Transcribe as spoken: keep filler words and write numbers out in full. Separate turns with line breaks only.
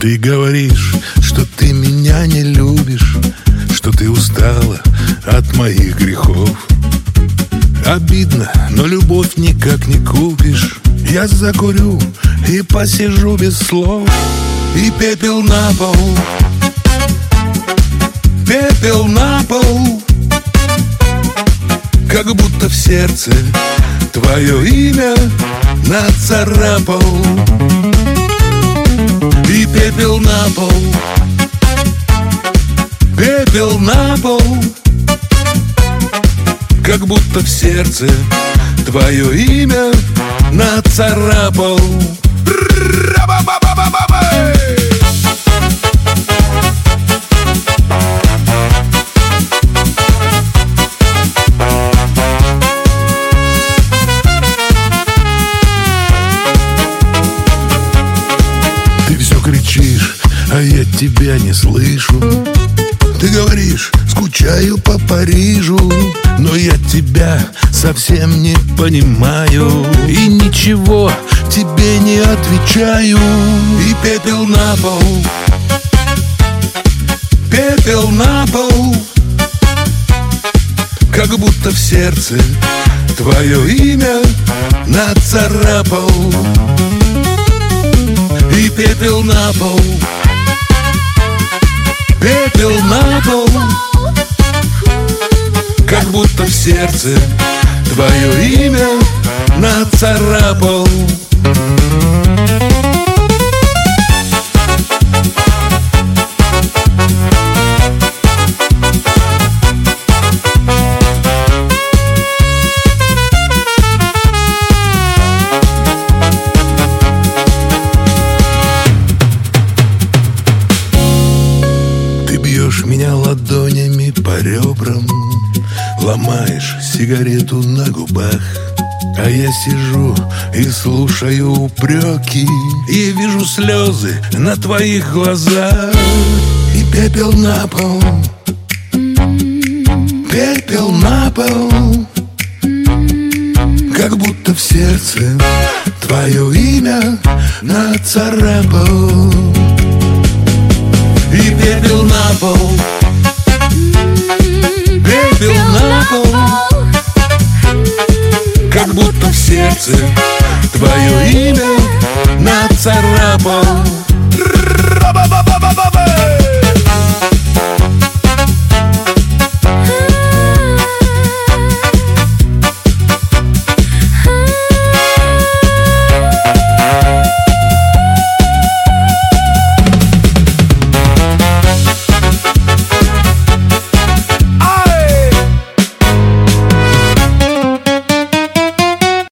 Ты говоришь, что ты меня не любишь, что ты устала от моих грехов. Обидно, но любовь никак не купишь. Я закурю и посижу без слов. И пепел на пол, пепел на пол, как будто в сердце твое имя нацарапал. И пепел на пол, пепел на пол, как будто в сердце твое имя нацарапал. Ты все кричишь, а я тебя не слышу. Ты говоришь, скучаю по Парижу, но я тебя совсем не понимаю и ничего тебе не отвечаю. И пепел на пол, пепел на пол, как будто в сердце твое имя нацарапал. И пепел на пол, пепел на пол, как будто в сердце твое имя нацарапал. Ты бьешь меня ладонями по ребрам, ломаешь сигарету на губах, а я сижу и слушаю упреки и вижу слезы на твоих глазах. И пепел на пол, пепел на пол, как будто в сердце твое имя нацарапал. И пепел на пол, пепел на пол, как будто в сердце твое имя нацарапал.